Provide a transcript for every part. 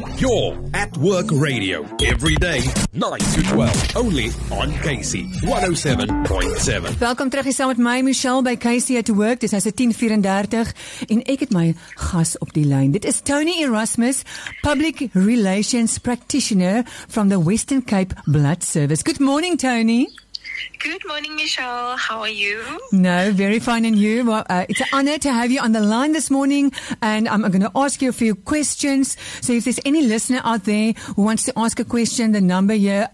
You're at Work Radio every day, 9 to 12, only on Casey 107.7. Welkom terug hier saam met my, Michelle, by Casey at Work. Dis nou se 10:34 en ek het my gas op die lyn. Dit is Tony Erasmus, Public Relations Practitioner from the Western Cape Blood Service. Good morning, Tony. Good morning, Michelle. How are you? No, very fine, and you? Well, it's an honor to have you on the line this morning, and I'm going to ask you a few questions. So if there's any listener out there who wants to ask a question, the number here,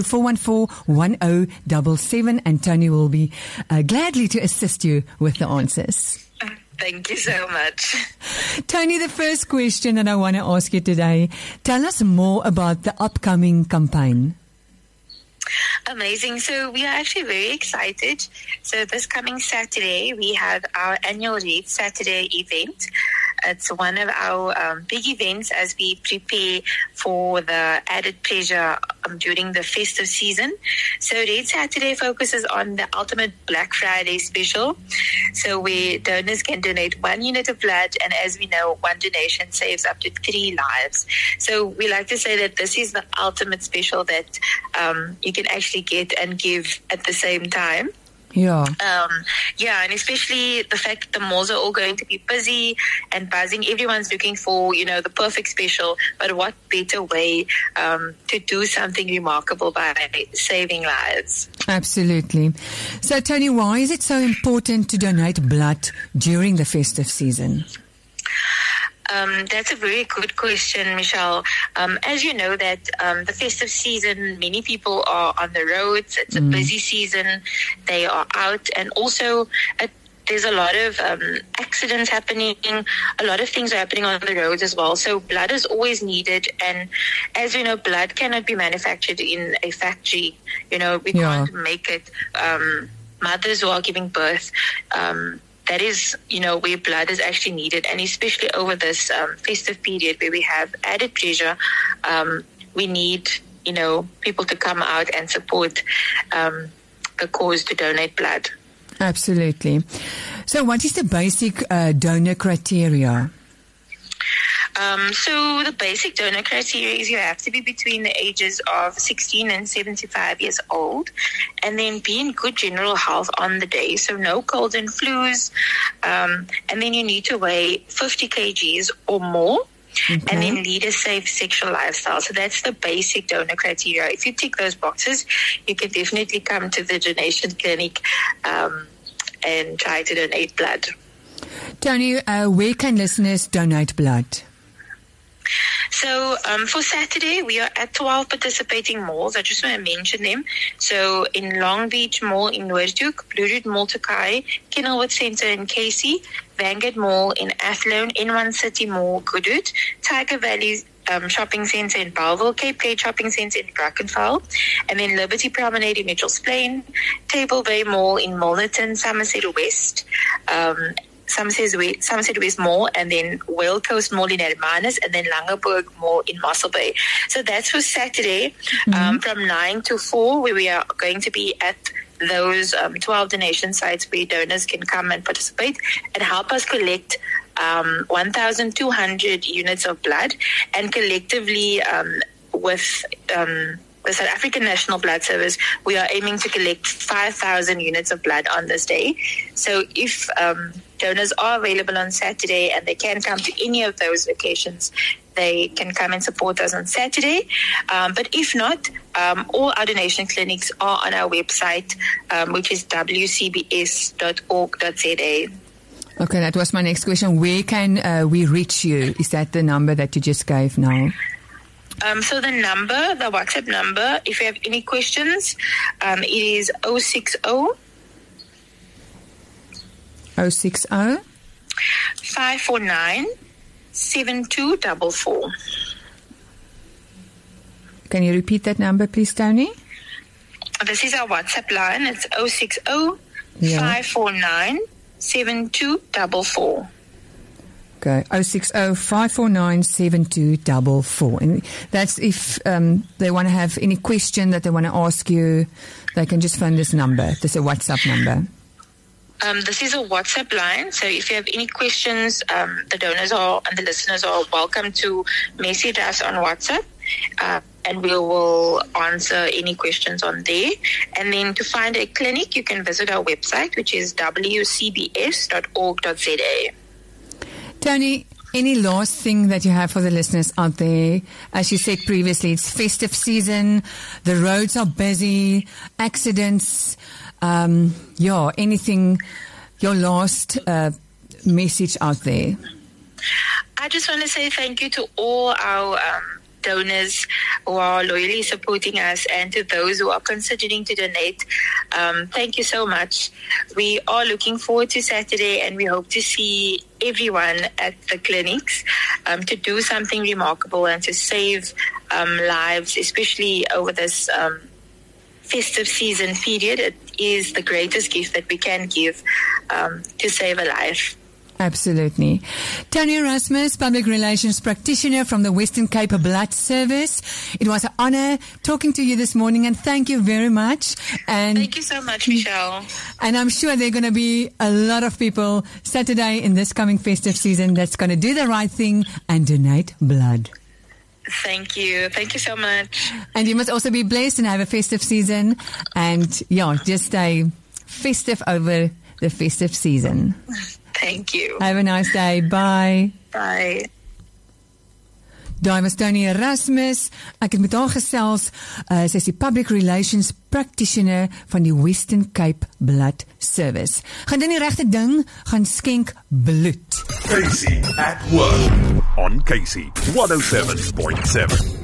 082-414-1077, and Tony will be gladly to assist you with the answers. Thank you so much. Tony, the first question that I want to ask you today, tell us more about the upcoming campaign. Amazing. So we are actually very excited. So this coming Saturday, we have our annual Red Saturday event. It's one of our big events as we prepare for the added pleasure during the festive season. So Red Saturday focuses on the ultimate Black Friday special. So where donors can donate 1 unit of blood, and as we know, one donation saves up to 3 lives. So we like to say that this is the ultimate special that you can actually get and give at the same time. Yeah. And especially the fact that the malls are all going to be busy and buzzing. Everyone's looking for, the perfect special, but what better way to do something remarkable by saving lives? Absolutely. So, Tony, why is it so important to donate blood during the festive season? That's a very good question, Michelle. As you know that the festive season, many people are on the roads. It's a busy season. They are out, and also there's a lot of accidents happening. A lot of things are happening on the roads as well. So blood is always needed, and as you know, blood cannot be manufactured in a factory. We can't make it. Mothers who are giving birth, that is, where blood is actually needed. And especially over this festive period where we have added pleasure, we need, people to come out and support the cause to donate blood. Absolutely. So what is the basic donor criteria? So the basic donor criteria is you have to be between the ages of 16 and 75 years old, and then be in good general health on the day. So no colds and flus, and then you need to weigh 50 kgs or more. Okay. And then lead a safe sexual lifestyle. So that's the basic donor criteria. If you tick those boxes, you can definitely come to the donation clinic and try to donate blood. Tony, where can listeners donate blood? So for Saturday, we are at 12 participating malls. I just want to mention them. So in Long Beach Mall in Noordhoek, Blue Route Mall Tokai, Kenilworth Centre in Casey, Vanguard Mall in Athlone, N1 City Mall, Goodwood, Tiger Valley Shopping Centre in Bellville, Cape Gate Shopping Centre in Brackenfell, and then Liberty Promenade in Mitchells Plain, Table Bay Mall in Milnerton, Somerset West, Somerset West Mall, and then Whale Coast Mall in Hermanus, and then Langeberg Mall in Mossel Bay. So that's for Saturday from 9 to 4, where we are going to be at those 12 donation sites where donors can come and participate and help us collect 1,200 units of blood, and collectively with the South African National Blood Service, we are aiming to collect 5,000 units of blood on this day. So if donors are available on Saturday and they can come to any of those locations, they can come and support us on Saturday. But if not, all our donation clinics are on our website, which is wcbs.org.za. Okay, that was my next question. Where can we reach you? Is that the number that you just gave now? So the WhatsApp number, if you have any questions, it is 060 549 7244. Can you repeat that number, please, Tony? This is our WhatsApp line. It's 060 549 7244. Okay, 060-549-7244. And that's if they want to have any question that they want to ask you, they can just phone this number. This is a WhatsApp number. This is a WhatsApp line, so if you have any questions, the donors and the listeners are welcome to message us on WhatsApp, and we will answer any questions on there. And then to find a clinic, you can visit our website, which is wcbs.org.za. Tony, any last thing that you have for the listeners out there? As you said previously, it's festive season, the roads are busy, accidents, anything, your last message out there? I just want to say thank you to all our donors who are loyally supporting us, and to those who are considering to donate. Thank you so much. We are looking forward to Saturday, and we hope to see everyone at the clinics to do something remarkable and to save lives, especially over this festive season period. It is the greatest gift that we can give to save a life. Absolutely. Tony Erasmus, Public Relations Practitioner from the Western Cape Blood Service. It was an honor talking to you this morning, and thank you very much. And thank you so much, Michelle. And I'm sure there are going to be a lot of people Saturday in this coming festive season that's going to do the right thing and donate blood. Thank you. Thank you so much. And you must also be blessed and have a festive season. And just stay festive over the festive season. Thank you. Have a nice day. Bye. Bye. Daai was Tony Erasmus. Ek het met haar gesels. Sy is die Public Relations Practitioner van die Western Cape Blood Service. Gaan doen die regte ding, gaan skenk bloed. Casey at Work on Casey 107.7.